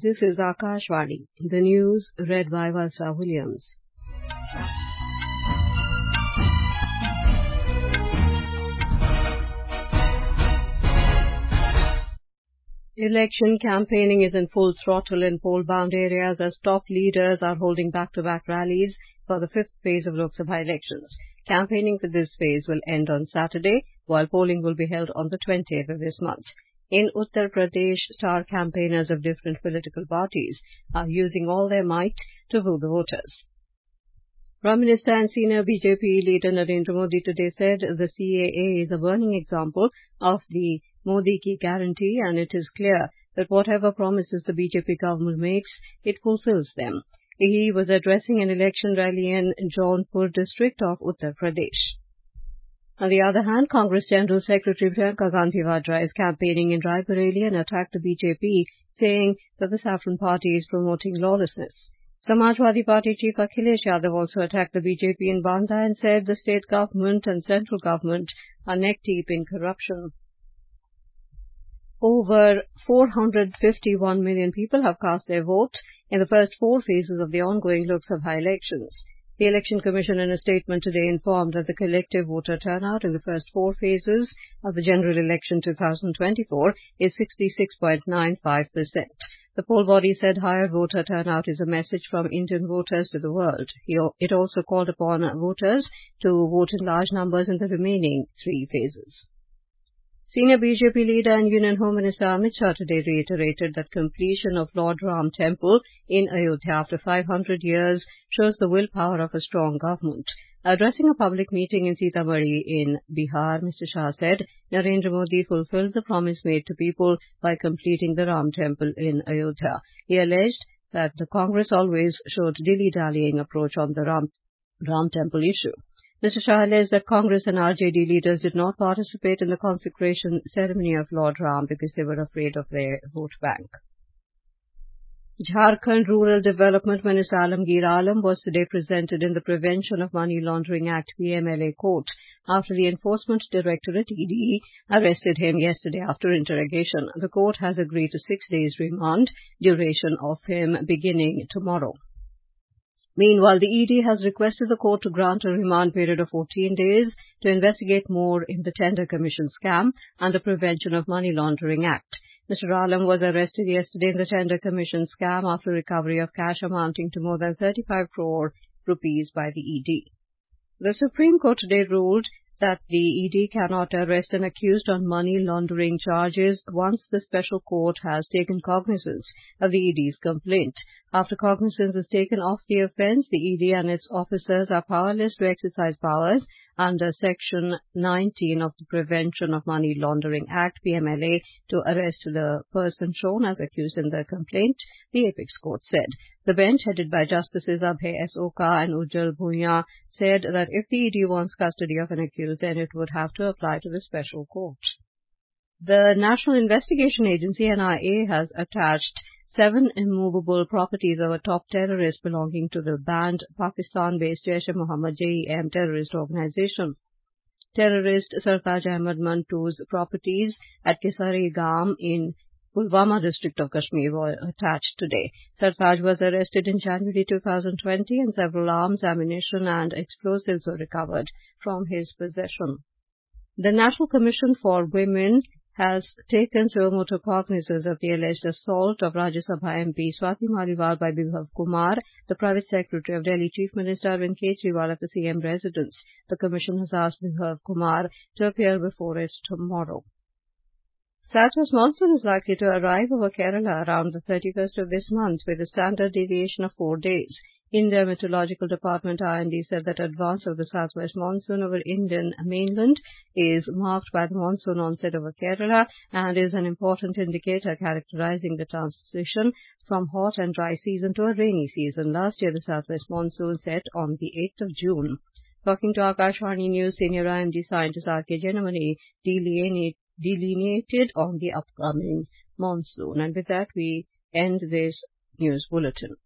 This is Akashvani. The news read by Valsa Williams. Election campaigning is in full throttle in poll-bound areas as top leaders are holding back-to-back rallies for the fifth phase of Lok Sabha elections. Campaigning for this phase will end on Saturday, while polling will be held on the 20th of this month. In Uttar Pradesh, star campaigners of different political parties are using all their might to woo the voters. Prime Minister and senior BJP leader Narendra Modi today said the CAA is a burning example of the Modi ki guarantee, and it is clear that whatever promises the BJP government makes, it fulfills them. He was addressing an election rally in Jaunpur district of Uttar Pradesh. On the other hand, Congress General Secretary Priyanka Gandhi Vadra is campaigning in Raebareli and attacked the BJP, saying that the Saffron Party is promoting lawlessness. Samajwadi Party Chief Akhilesh Yadav also attacked the BJP in Banda and said the state government and central government are neck-deep in corruption. Over 451 million people have cast their vote in the first four phases of the ongoing Lok Sabha elections. The Election Commission in a statement today informed that the collective voter turnout in the first four phases of the general election 2024 is 66.95%. The poll body said higher voter turnout is a message from Indian voters to the world. It also called upon voters to vote in large numbers in the remaining three phases. Senior BJP leader and Union Home Minister Amit Shah today reiterated that completion of Lord Ram Temple in Ayodhya after 500 years shows the willpower of a strong government. Addressing a public meeting in Sitamarhi in Bihar, Mr. Shah said Narendra Modi fulfilled the promise made to people by completing the Ram Temple in Ayodhya. He alleged that the Congress always showed dilly-dallying approach on the Ram Temple issue. Mr. Shah alleged that Congress and RJD leaders did not participate in the consecration ceremony of Lord Ram because they were afraid of their vote bank. Jharkhand Rural Development Minister Alamgir Alam was today presented in the Prevention of Money Laundering Act PMLA court after the Enforcement Directorate ED arrested him yesterday after interrogation. The court has agreed to 6 days remand, duration of him beginning tomorrow. Meanwhile, the ED has requested the court to grant a remand period of 14 days to investigate more in the Tender Commission scam and the Prevention of Money Laundering Act. Mr. Alam was arrested yesterday in the Tender Commission scam after recovery of cash amounting to more than 35 crore rupees by the ED. The Supreme Court today ruled that the ED cannot arrest an accused on money laundering charges once the special court has taken cognizance of the ED's complaint. After cognizance is taken of the offence, the ED and its officers are powerless to exercise powers under Section 19 of the Prevention of Money Laundering Act, PMLA, to arrest the person shown as accused in the complaint, the Apex Court said. The bench, headed by Justices Abhay S. Oka and Ujjal Bhuiyan, said that if the ED wants custody of an accused, then it would have to apply to the special court. The National Investigation Agency, NIA, has attached 7 immovable properties of a top terrorist belonging to the banned Pakistan-based Jaish-e-Mohammed JEM terrorist organization. Terrorist Sartaj Ahmad Mantu's properties at Kisari-Gam in Pulwama district of Kashmir were attached today. Sartaj was arrested in January 2020 and several arms, ammunition and explosives were recovered from his possession. The National Commission for Women has taken suo cognizance of the alleged assault of Rajya Sabha MP Swati Maliwal by Bibhav Kumar, the private secretary of Delhi Chief Minister Arvind Kejriwal at the CM residence. The Commission has asked Bibhav Kumar to appear before it tomorrow. Southwest monsoon is likely to arrive over Kerala around the 31st of this month with a standard deviation of 4 days. India Meteorological Department IMD said that advance of the southwest monsoon over Indian mainland is marked by the monsoon onset over Kerala and is an important indicator characterizing the transition from hot and dry season to a rainy season. Last year, the southwest monsoon set on the 8th of June. Talking to Akashvani News, senior IMD scientist R.K. Jenamani delineated on the upcoming monsoon. And with that, we end this news bulletin.